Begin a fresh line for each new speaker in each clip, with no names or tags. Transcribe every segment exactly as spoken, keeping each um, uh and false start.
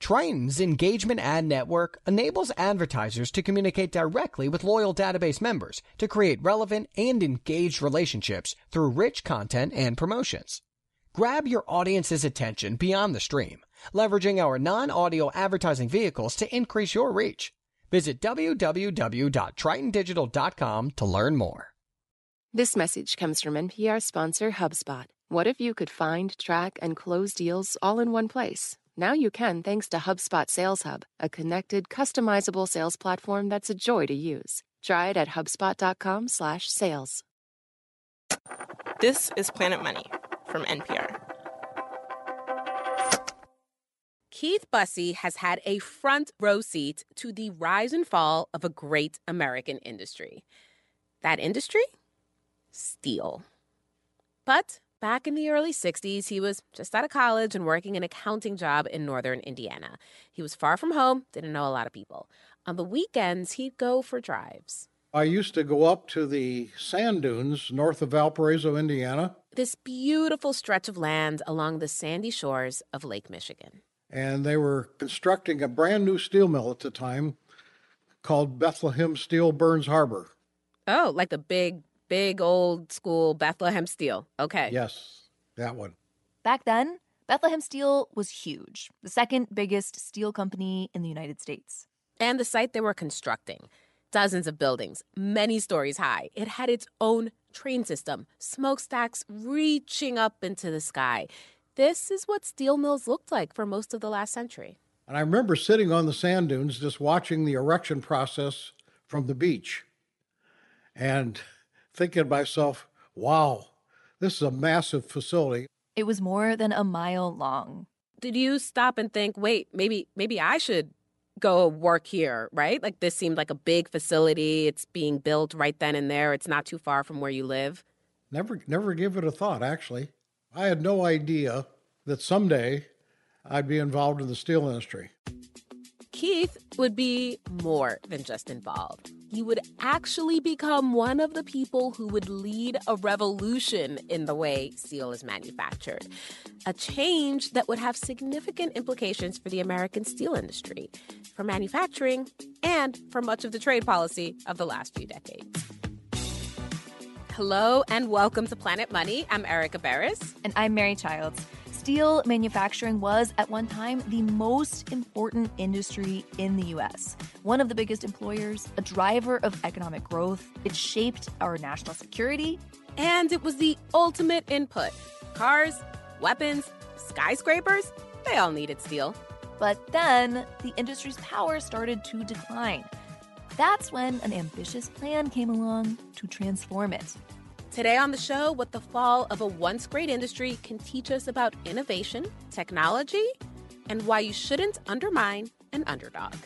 Triton's engagement ad network enables advertisers to communicate directly with loyal database members to create relevant and engaged relationships through rich content and promotions. Grab your audience's attention beyond the stream, leveraging our non-audio advertising vehicles to increase your reach. Visit w w w dot triton digital dot com to learn more.
This message comes from N P R sponsor HubSpot. What if you could find, track, and close deals all in one place? Now you can thanks to HubSpot Sales Hub, a connected, customizable sales platform that's a joy to use. Try it at hubspot dot com slash sales.
This is Planet Money from N P R.
Keith Bussey has had a front row seat to the rise and fall of a great American industry. That industry? Steel. But back in the early sixties, he was just out of college and working an accounting job in northern Indiana. He was far from home, didn't know a lot of people. On the weekends, he'd go for drives.
I used to go up to the sand dunes north of Valparaiso, Indiana.
This beautiful stretch of land along the sandy shores of Lake Michigan.
And they were constructing a brand new steel mill at the time called Bethlehem Steel Burns Harbor.
Oh, like the big, big old school Bethlehem Steel. Okay.
Yes, that one.
Back then, Bethlehem Steel was huge, the second biggest steel company in the United States.
And the site they were constructing, dozens of buildings, many stories high. It had its own train system, smokestacks reaching up into the sky. This is what steel mills looked like for most of the last century.
And I remember sitting on the sand dunes just watching the erection process from the beach and thinking to myself, wow, this is a massive facility.
It was more than a mile long.
Did you stop and think, wait, maybe maybe I should go work here, right? Like this seemed like a big facility. It's being built right then and there. It's not too far from where you live.
Never, never give it a thought, actually. I had no idea that someday I'd be involved in the steel industry.
Keith would be more than just involved. He would actually become one of the people who would lead a revolution in the way steel is manufactured. A change that would have significant implications for the American steel industry, for manufacturing, and for much of the trade policy of the last few decades. Hello and welcome to Planet Money. I'm Erica Barris.
And I'm Mary Childs. Steel manufacturing was, at one time, the most important industry in the U S. One of the biggest employers, a driver of economic growth. It shaped our national security.
And it was the ultimate input. Cars, weapons, skyscrapers, they all needed steel.
But then the industry's power started to decline. That's when an ambitious plan came along to transform it.
Today on the show, what the fall of a once great industry can teach us about innovation, technology, and why you shouldn't undermine an underdog.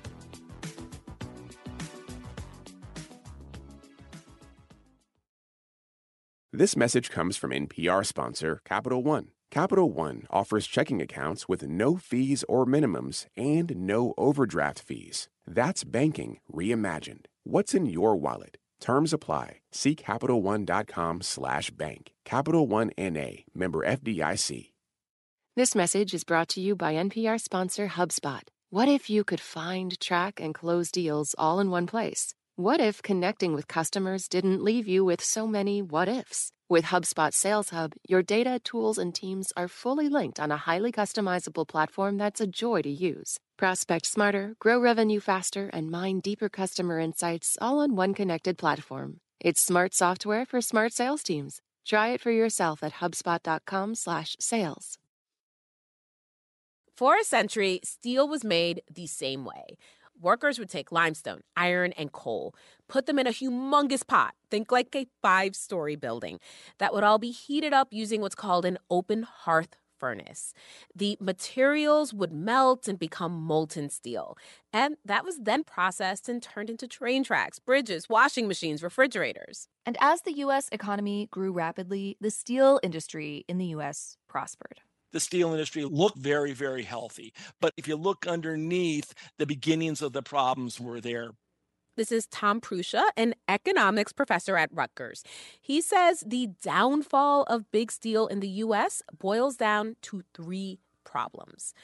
This message comes from N P R sponsor Capital One. Capital One offers checking accounts with no fees or minimums and no overdraft fees. That's banking reimagined. What's in your wallet? Terms apply. See CapitalOne.com slash bank. Capital One N A, member F D I C.
This message is brought to you by N P R sponsor HubSpot. What if you could find, track, and close deals all in one place? What if connecting with customers didn't leave you with so many what-ifs? With HubSpot Sales Hub, your data, tools, and teams are fully linked on a highly customizable platform that's a joy to use. Prospect smarter, grow revenue faster, and mine deeper customer insights all on one connected platform. It's smart software for smart sales teams. Try it for yourself at HubSpot.com slash sales.
For a century, steel was made the same way. Workers would take limestone, iron, and coal, put them in a humongous pot, think like a five-story building, that would all be heated up using what's called an open hearth furnace. The materials would melt and become molten steel, and that was then processed and turned into train tracks, bridges, washing machines, refrigerators.
And as the U S economy grew rapidly, the steel industry in the U S prospered.
The steel industry looked very, very healthy. But if you look underneath, the beginnings of the problems were there.
This is Tom Pruscia, an economics professor at Rutgers. He says the downfall of big steel in the U S boils down to three problems.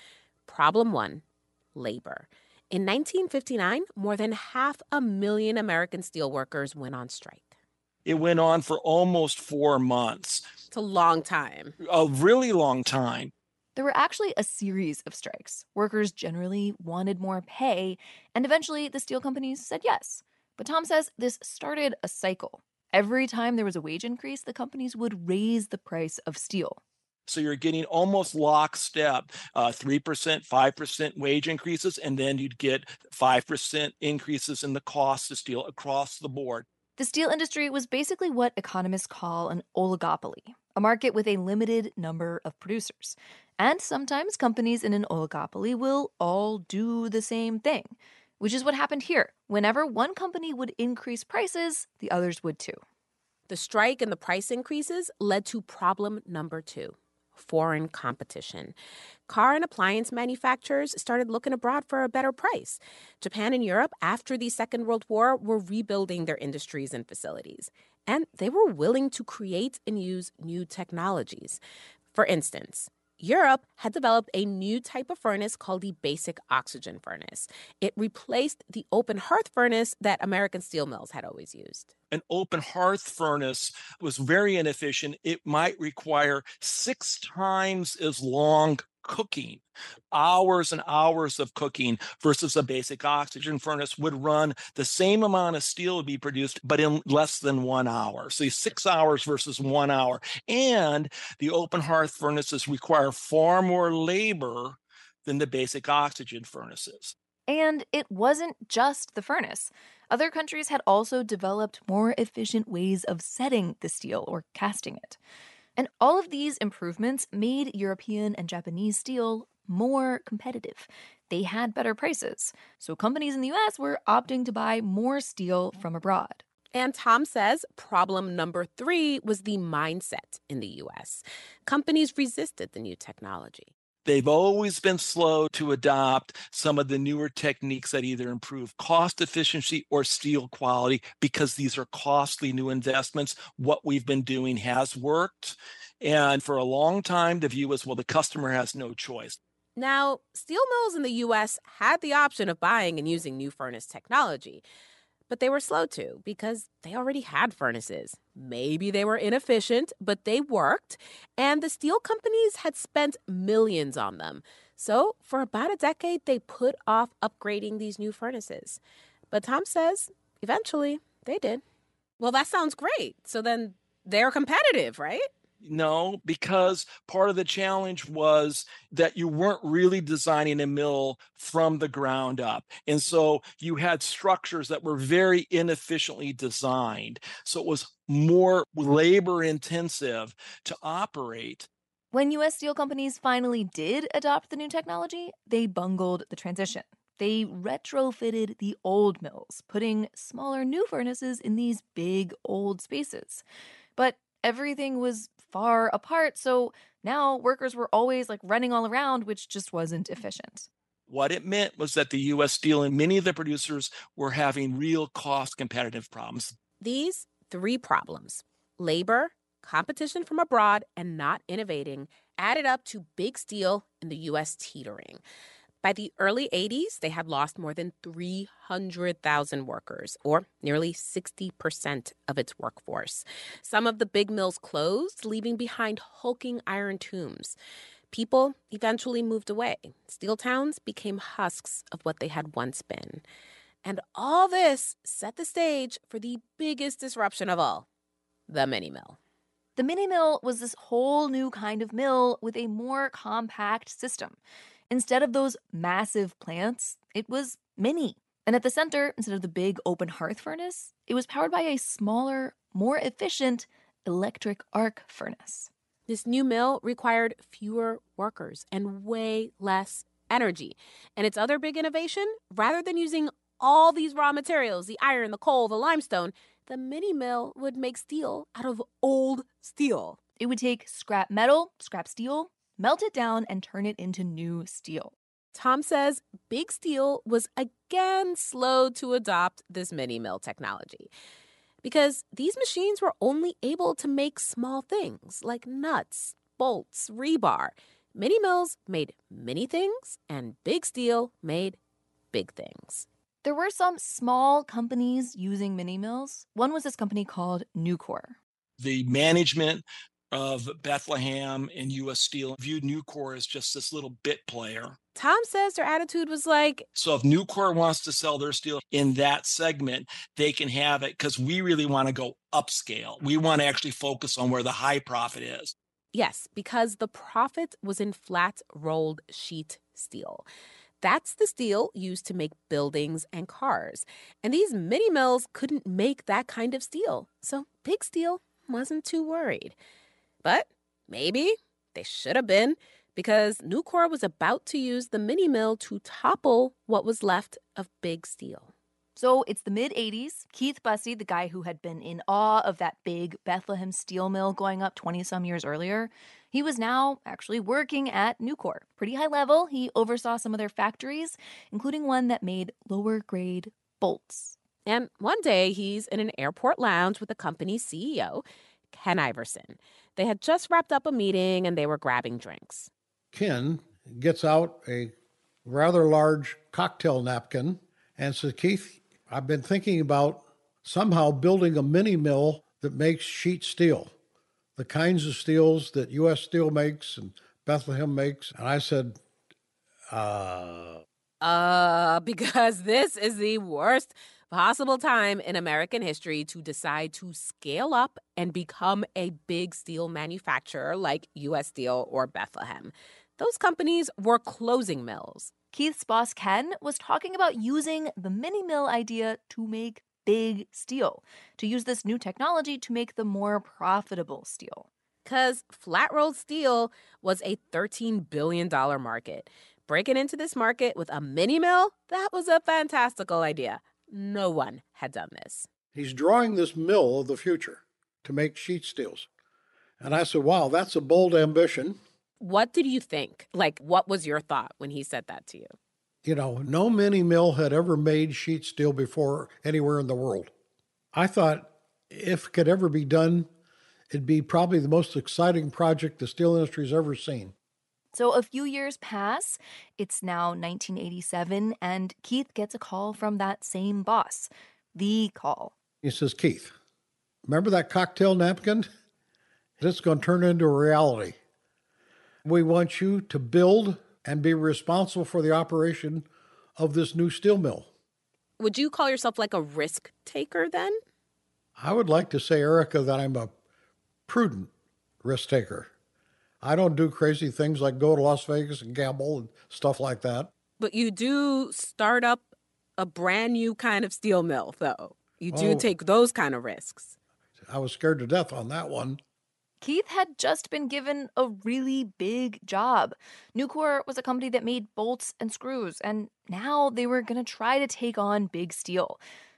Problem one, labor. In nineteen fifty-nine, more than half a million American steelworkers went on strike.
It went on for almost four months.
It's a long time.
A really long time.
There were actually a series of strikes. Workers generally wanted more pay, and eventually the steel companies said yes. But Tom says this started a cycle. Every time there was a wage increase, the companies would raise the price of steel.
So you're getting almost lockstep, uh, three percent, five percent wage increases, and then you'd get five percent increases in the cost of steel across the board.
The steel industry was basically what economists call an oligopoly, a market with a limited number of producers. And sometimes companies in an oligopoly will all do the same thing, which is what happened here. Whenever one company would increase prices, the others would too.
The strike and the price increases led to problem number two. Foreign competition. Car and appliance manufacturers started looking abroad for a better price. Japan and Europe, after the Second World War, were rebuilding their industries and facilities. And they were willing to create and use new technologies. For instance, Europe had developed a new type of furnace called the basic oxygen furnace. It replaced the open hearth furnace that American steel mills had always used.
An open hearth furnace was very inefficient. It might require six times as long cooking, hours and hours of cooking, versus a basic oxygen furnace would run the same amount of steel would be produced, but in less than one hour. So six hours versus one hour. And the open hearth furnaces require far more labor than the basic oxygen furnaces.
And it wasn't just the furnace. Other countries had also developed more efficient ways of setting the steel or casting it. And all of these improvements made European and Japanese steel more competitive. They had better prices. So companies in the U S were opting to buy more steel from abroad.
And Tom says problem number three was the mindset in the U S. Companies resisted the new technology.
They've always been slow to adopt some of the newer techniques that either improve cost efficiency or steel quality because these are costly new investments. What we've been doing has worked. And for a long time, the view was, well, the customer has no choice.
Now, steel mills in the U S had the option of buying and using new furnace technology. But they were slow to because they already had furnaces. Maybe they were inefficient, but they worked. And the steel companies had spent millions on them. So for about a decade, they put off upgrading these new furnaces. But Tom says eventually they did. Well, that sounds great. So then they're competitive, right?
No, because part of the challenge was that you weren't really designing a mill from the ground up. And so you had structures that were very inefficiently designed. So it was more labor intensive to operate.
When U S steel companies finally did adopt the new technology, they bungled the transition. They retrofitted the old mills, putting smaller new furnaces in these big old spaces. But everything was far apart, so now workers were always like running all around, which just wasn't efficient.
What it meant was that the U S Steel and many of the producers were having real cost competitive problems.
These three problems, labor, competition from abroad, and not innovating, added up to big steel in the U S teetering. By the early eighties, they had lost more than three hundred thousand workers, or nearly sixty percent of its workforce. Some of the big mills closed, leaving behind hulking iron tombs. People eventually moved away. Steel towns became husks of what they had once been. And all this set the stage for the biggest disruption of all, the mini mill.
The mini mill was this whole new kind of mill with a more compact system. Instead of those massive plants, it was mini. And at the center, instead of the big open hearth furnace, it was powered by a smaller, more efficient electric arc furnace.
This new mill required fewer workers and way less energy. And its other big innovation, rather than using all these raw materials, the iron, the coal, the limestone, the mini mill would make steel out of old steel.
It would take scrap metal, scrap steel, melt it down, and turn it into new steel.
Tom says big steel was again slow to adopt this mini mill technology because these machines were only able to make small things like nuts, bolts, rebar. Mini mills made many things, and big steel made big things.
There were some small companies using mini mills. One was this company called Nucor.
The management of Bethlehem and U S Steel viewed Nucor as just this little bit player.
Tom says their attitude was like,
so if Nucor wants to sell their steel in that segment, they can have it because we really want to go upscale. We want to actually focus on where the high profit is.
Yes, because the profit was in flat rolled sheet steel. That's the steel used to make buildings and cars. And these mini mills couldn't make that kind of steel. So big steel wasn't too worried. But maybe they should have been, because Nucor was about to use the mini mill to topple what was left of big steel.
So it's the mid-eighties. Keith Busse, the guy who had been in awe of that big Bethlehem steel mill going up twenty-some years earlier, he was now actually working at Nucor. Pretty high level, he oversaw some of their factories, including one that made lower-grade bolts.
And one day, he's in an airport lounge with the company's C E O, Ken Iverson. They had just wrapped up a meeting, and they were grabbing drinks.
Ken gets out a rather large cocktail napkin and says, Keith, I've been thinking about somehow building a mini mill that makes sheet steel, the kinds of steels that U S Steel makes and Bethlehem makes. And I said, uh...
Uh, because this is the worst possible time in American history to decide to scale up and become a big steel manufacturer like U S Steel or Bethlehem. Those companies were closing mills.
Keith's boss, Ken, was talking about using the mini mill idea to make big steel, to use this new technology to make the more profitable steel.
Because flat-rolled steel was a thirteen billion dollars market. Breaking into this market with a mini mill, that was a fantastical idea. No one had done this.
He's drawing this mill of the future to make sheet steels. And I said, wow, that's a bold ambition.
What did you think? Like, what was your thought when he said that to you?
You know, no mini mill had ever made sheet steel before anywhere in the world. I thought if it could ever be done, it'd be probably the most exciting project the steel industry's ever seen.
So a few years pass. It's now nineteen eighty-seven, and Keith gets a call from that same boss. The call.
He says, Keith, remember that cocktail napkin? It's going to turn into a reality. We want you to build and be responsible for the operation of this new steel mill.
Would you call yourself like a risk taker then?
I would like to say, Erica, that I'm a prudent risk taker. I don't do crazy things like go to Las Vegas and gamble and stuff like that.
But you do start up a brand new kind of steel mill, though. You do
oh,
take those kind of risks.
I was scared to death on that one.
Keith had just been given a really big job. Nucor was a company that made bolts and screws, and now they were going to try to take on big steel.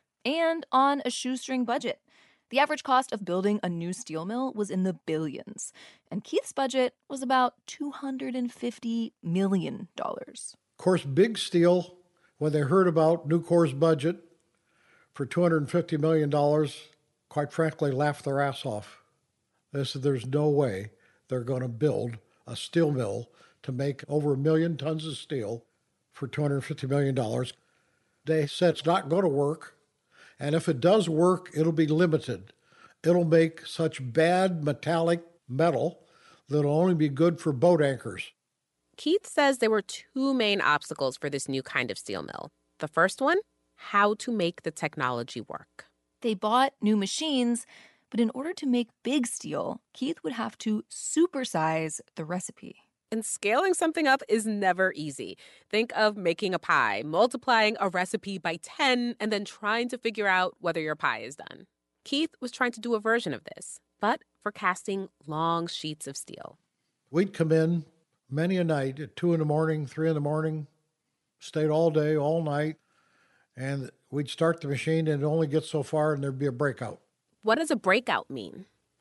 And on a shoestring budget. The average cost of building a new steel mill was in the billions, and Keith's budget was about two hundred fifty million dollars.
Of course, Big Steel, when they heard about Nucor's budget for two hundred fifty million dollars, quite frankly, laughed their ass off. They said there's no way they're going to build a steel mill to make over a million tons of steel for two hundred fifty million dollars. They said it's not going to work. And if it does work, it'll be limited. It'll make such bad metallic metal that it'll only be good for boat anchors.
Keith says there were two main obstacles for this new kind of steel mill. The first one, how to make the technology work.
They bought new machines, but in order to make big steel, Keith would have to supersize the recipe.
And scaling something up is never easy. Think of making a pie, multiplying a recipe by ten, and then trying to figure out whether your pie is done. Keith was trying to do a version of this, but for casting long sheets of steel.
We'd come in many a night at two in the morning, three in the morning, stayed all day, all night, and we'd start the machine and it only get so far and there'd be a breakout.
What does a breakout mean?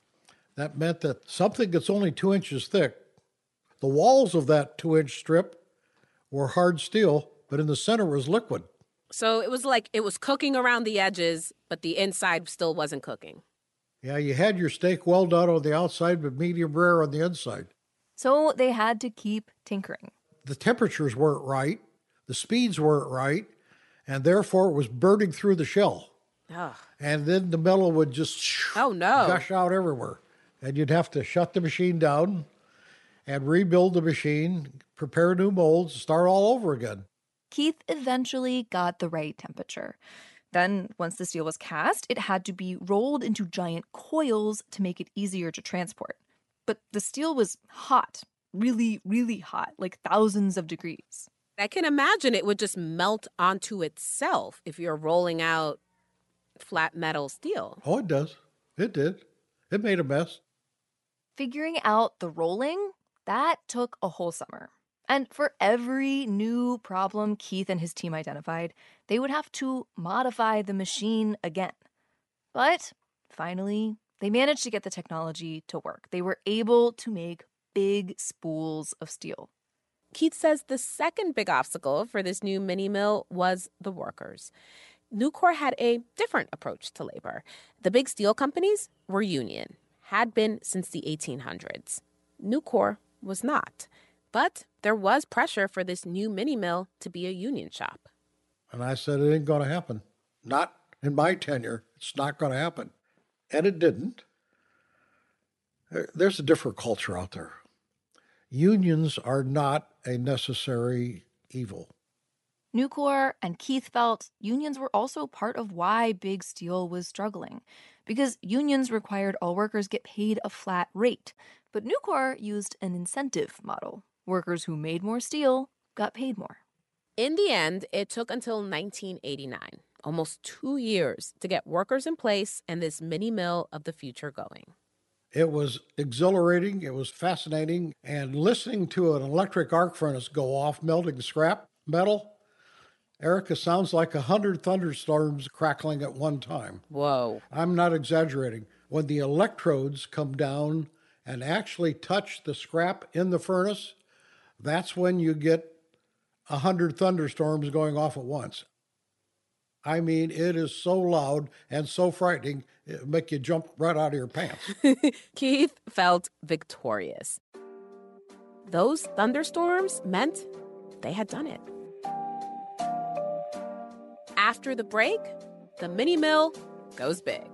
That meant that something that's only two inches thick, the walls of that two-inch strip were hard steel, but in the center was liquid.
So it was like it was cooking around the edges, but the inside still wasn't cooking.
Yeah, you had your steak well done on the outside, but medium rare on the inside.
So they had to keep tinkering.
The temperatures weren't right, the speeds weren't right, and therefore it was burning through the shell.
Ugh.
And then the metal would just
Oh, no.
gush out everywhere. And you'd have to shut the machine down and rebuild the machine, prepare new molds, start all over again.
Keith eventually got the right temperature. Then, once the steel was cast, it had to be rolled into giant coils to make it easier to transport. But the steel was hot, really, really hot, like thousands of degrees.
I can imagine it would just melt onto itself if you're rolling out flat metal steel.
Oh, it does. It did. It made a mess.
Figuring out the rolling, that took a whole summer. And for every new problem Keith and his team identified, they would have to modify the machine again. But finally, they managed to get the technology to work. They were able to make big spools of steel.
Keith says the second big obstacle for this new mini mill was the workers. Nucor had a different approach to labor. The big steel companies were union, had been since the eighteen hundreds. Nucor was not. But there was pressure for this new mini mill to be a union shop.
And I said, it ain't going to happen. Not in my tenure. It's not going to happen. And it didn't. There's a different culture out there. Unions are not a necessary evil.
Nucor and Keith felt unions were also part of why big steel was struggling, because unions required all workers get paid a flat rate. But Nucor used an incentive model. Workers who made more steel got paid more.
In the end, it took until nineteen eighty-nine, almost two years, to get workers in place and this mini mill of the future going.
It was exhilarating, it was fascinating, and listening to an electric arc furnace go off, melting scrap metal, Erica, sounds like a hundred thunderstorms crackling at one time.
Whoa.
I'm not exaggerating. When the electrodes come down and actually touch the scrap in the furnace, that's when you get a hundred thunderstorms going off at once. I mean, it is so loud and so frightening, it'll make you jump right out of your pants.
Keith felt victorious. Those thunderstorms meant they had done it. After the break, the mini mill goes big.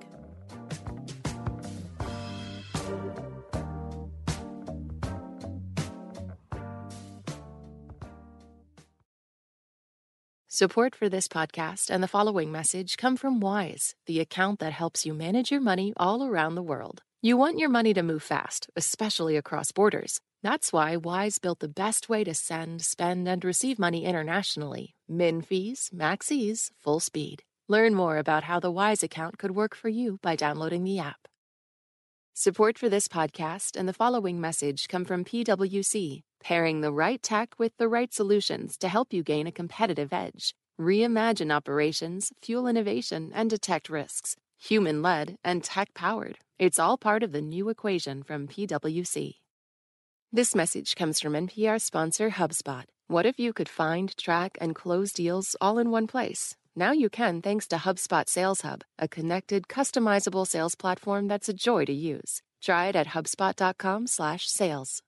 Support for this podcast and the following message come from Wise, the account that helps you manage your money all around the world. You want your money to move fast, especially across borders. That's why Wise built the best way to send, spend, and receive money internationally. Min fees, max ease, full speed. Learn more about how the Wise account could work for you by downloading the app. Support for this podcast and the following message come from P W C, pairing the right tech with the right solutions to help you gain a competitive edge. Reimagine operations, fuel innovation, and detect risks. Human-led and tech-powered. It's all part of the new equation from P W C. This message comes from N P R sponsor HubSpot. What if you could find, track, and close deals all in one place? Now you can thanks to HubSpot Sales Hub, a connected, customizable sales platform that's a joy to use. Try it at HubSpot.com slash sales.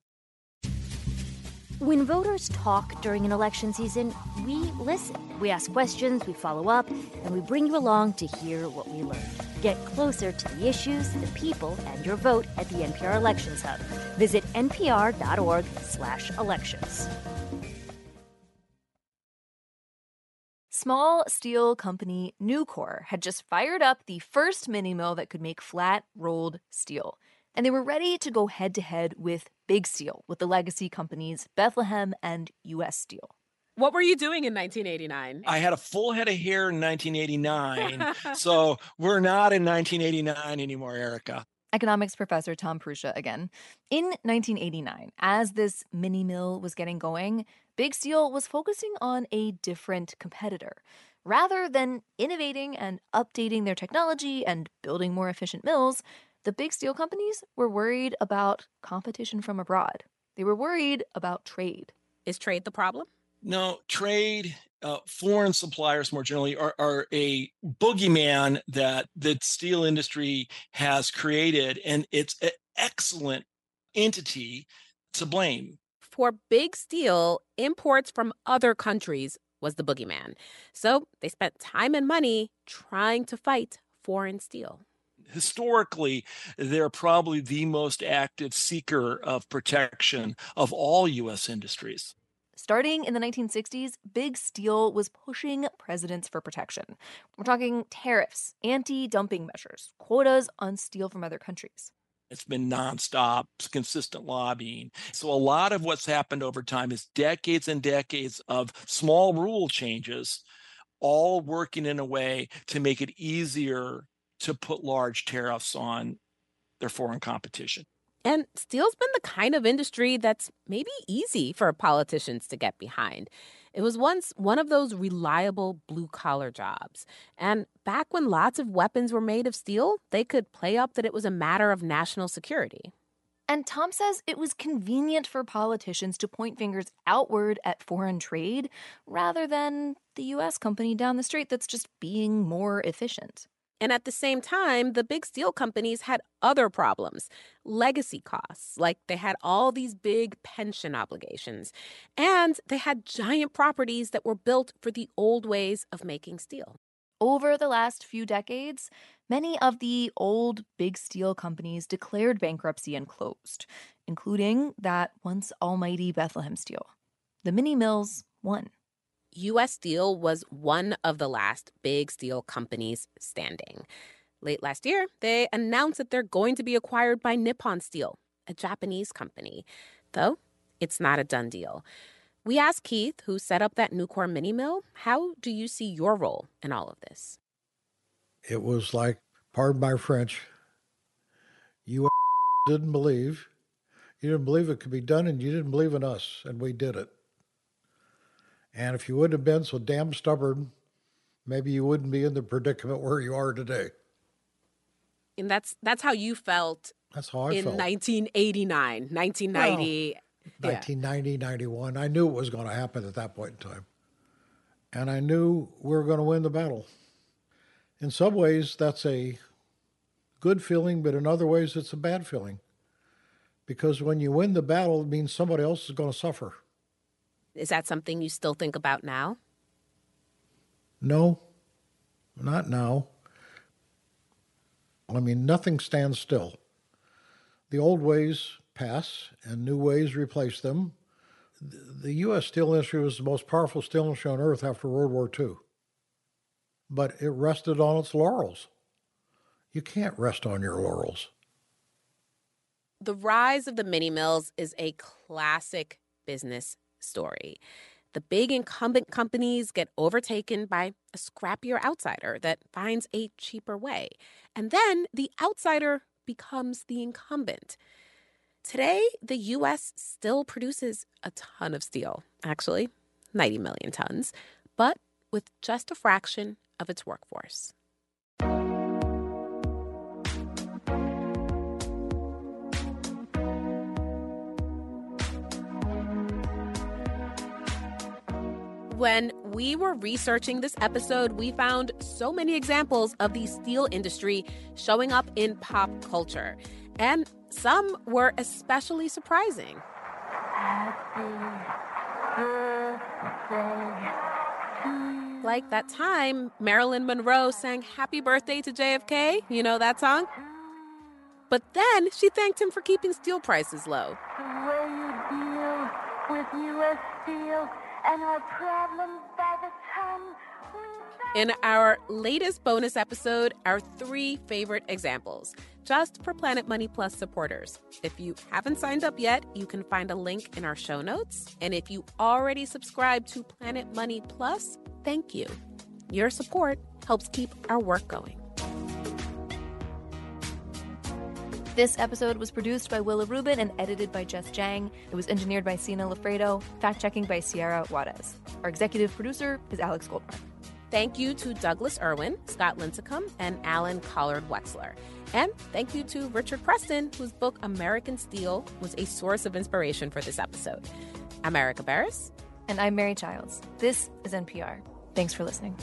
When voters talk during an election season, we listen. We ask questions, we follow up, and we bring you along to hear what we learned. Get closer to the issues, the people, and your vote at the N P R Elections Hub. Visit npr.org slash elections.
Small steel company Nucor had just fired up the first mini mill that could make flat rolled steel. And they were ready to go head-to-head with Big Steel, with the legacy companies Bethlehem and U S Steel.
What were you doing in nineteen eighty-nine?
I had a full head of hair in nineteen eighty-nine, so we're not in nineteen eighty-nine anymore, Erica.
Economics professor Tom Prussia again. In nineteen eighty-nine, as this mini mill was getting going, Big Steel was focusing on a different competitor. Rather than innovating and updating their technology and building more efficient mills, the big steel companies were worried about competition from abroad. They were worried about trade.
Is trade the problem?
No, trade, uh, foreign suppliers more generally are, are a boogeyman that the steel industry has created, and it's an excellent entity to blame.
For Big Steel, imports from other countries was the boogeyman. So they spent time and money trying to fight foreign steel.
Historically, they're probably the most active seeker of protection of all U S industries.
Starting in the nineteen sixties, Big Steel was pushing presidents for protection. We're talking tariffs, anti-dumping measures, quotas on steel from other countries.
It's been nonstop, consistent lobbying. So a lot of what's happened over time is decades and decades of small rule changes, all working in a way to make it easier to put large tariffs on their foreign competition.
And steel's been the kind of industry that's maybe easy for politicians to get behind. It was once one of those reliable blue-collar jobs. And back when lots of weapons were made of steel, they could play up that it was a matter of national security.
And Tom says it was convenient for politicians to point fingers outward at foreign trade rather than the U S company down the street that's just being more efficient.
And at the same time, the big steel companies had other problems, legacy costs, like they had all these big pension obligations, and they had giant properties that were built for the old ways of making steel.
Over the last few decades, many of the old big steel companies declared bankruptcy and closed, including that once almighty Bethlehem Steel. The mini mills won.
U S Steel was one of the last big steel companies standing. Late last year, they announced that they're going to be acquired by Nippon Steel, a Japanese company. Though, it's not a done deal. We asked Keith, who set up that Nucor mini mill, how do you see your role in all of this?
It was like, pardon my French, you didn't believe. You didn't believe it could be done, and you didn't believe in us, and we did it. And if you wouldn't have been so damn stubborn, maybe you wouldn't be in the predicament where you are today.
And that's that's how you felt
that's how I
in
felt.
nineteen eighty-nine, nineteen ninety.
Well, nineteen ninety, ninety-one. I knew it was going to happen at that point in time. And I knew we were going to win the battle. In some ways, that's a good feeling, but in other ways, it's a bad feeling. Because when you win the battle, it means somebody else is going to suffer.
Is that something you still think about now?
No, not now. I mean, nothing stands still. The old ways pass and new ways replace them. The U S steel industry was the most powerful steel industry on earth after World War Two. But it rested on its laurels. You can't rest on your laurels.
The rise of the mini mills is a classic business story. The big incumbent companies get overtaken by a scrappier outsider that finds a cheaper way. And then the outsider becomes the incumbent. Today, the U S still produces a ton of steel, actually ninety million tons, but with just a fraction of its workforce. When we were researching this episode, we found so many examples of the steel industry showing up in pop culture. And some were especially surprising. Like that time Marilyn Monroe sang Happy Birthday to J F K. You know that song? But then she thanked him for keeping steel prices low.
The way you deal with U S Steel and our problems by the ton.
In our latest bonus episode, our three favorite examples, just for Planet Money Plus supporters. If you haven't signed up yet, you can find a link in our show notes. And if you already subscribe to Planet Money Plus, thank you. Your support helps keep our work going.
This episode was produced by Willa Rubin and edited by Jess Jang. It was engineered by Sina Lafredo, fact-checking by Sierra Juarez. Our executive producer is Alex Goldmark.
Thank you to Douglas Irwin, Scott Lincecum, and Alan Collard-Wexler. And thank you to Richard Preston, whose book American Steel was a source of inspiration for this episode. I'm Erica Barris.
And I'm Mary Childs. This is N P R. Thanks for listening.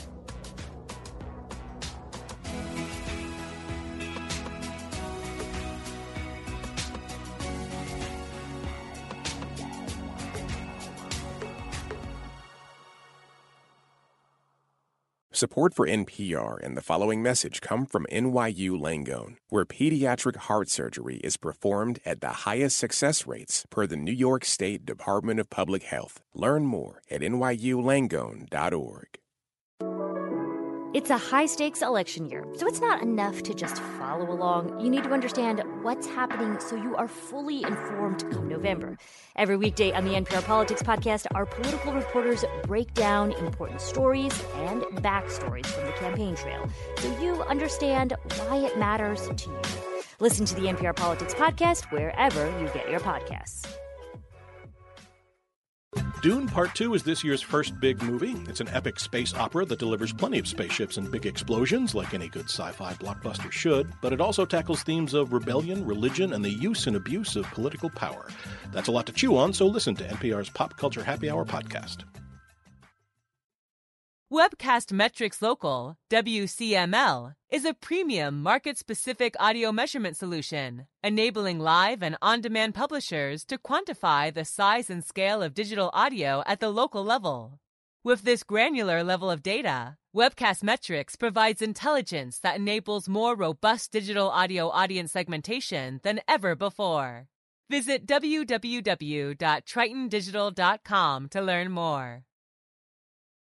Support for N P R and the following message come from N Y U Langone, where pediatric heart surgery is performed at the highest success rates per the New York State Department of Public Health. Learn more at N Y U Langone dot org.
It's a high-stakes election year, so it's not enough to just follow along. You need to understand what's happening so you are fully informed come November. Every weekday on the N P R Politics Podcast, our political reporters break down important stories and backstories from the campaign trail so you understand why it matters to you. Listen to the N P R Politics Podcast wherever you get your podcasts.
Dune Part two is this year's first big movie. It's an epic space opera that delivers plenty of spaceships and big explosions, like any good sci-fi blockbuster should, but it also tackles themes of rebellion, religion, and the use and abuse of political power. That's a lot to chew on, so listen to N P R's Pop Culture Happy Hour podcast.
Webcast Metrics Local, W C M L, is a premium market-specific audio measurement solution, enabling live and on-demand publishers to quantify the size and scale of digital audio at the local level. With this granular level of data, Webcast Metrics provides intelligence that enables more robust digital audio audience segmentation than ever before. Visit w w w dot triton digital dot com to learn more.